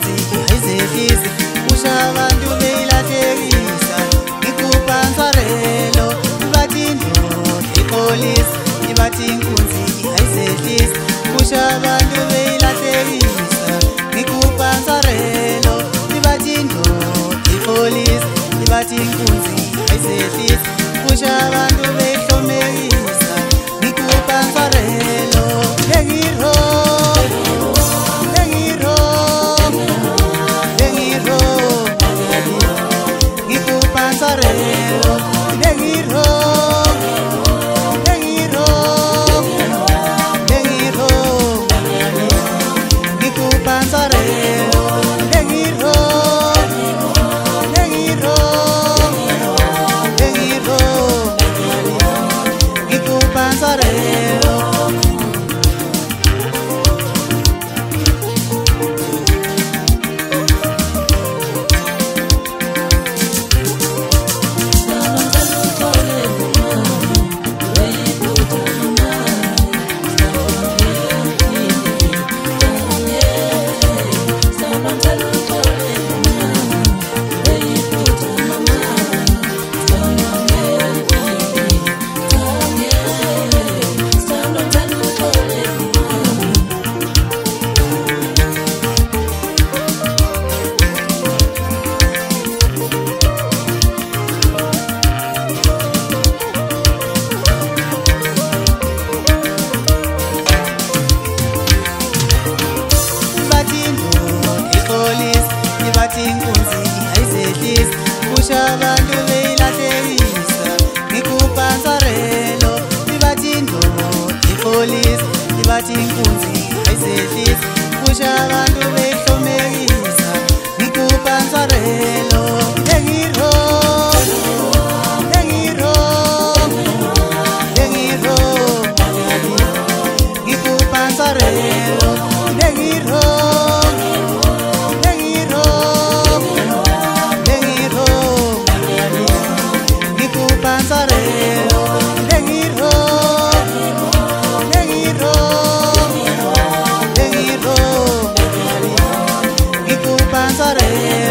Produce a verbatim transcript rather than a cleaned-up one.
inkunzi ayizehlisi kusha abantu beyilahlekisa ngikuphansarelo bathi ndoda ipolisi ibathi inkunzi ayizehlisi kusha abantu beyilahlekisa ngikuphansarelo ibathi ndoda ipolisi ibathi inkunzi ayizehlisi kusha abantu beyihlomekisa ngikuphansarelo lengiro lengiro lengiro ngikuphansarelo lengiro lengiro lengiro ngikuphansarelo lengiro lengiro lengiro ngikuphansarelo inkunzi ayizehlisi kusha abantu beyilahlekisa ngikuphansarelo ibathi ndoda ipolisi ibathi inkunzi ayizehlisi kusha abantu beyihlomekisa ngikuphansarelo lengiro lengiro lengiro ngikuphansarelo lengiro ngikuphansarelo lengiro lengiro lengiro ngikuphansarelo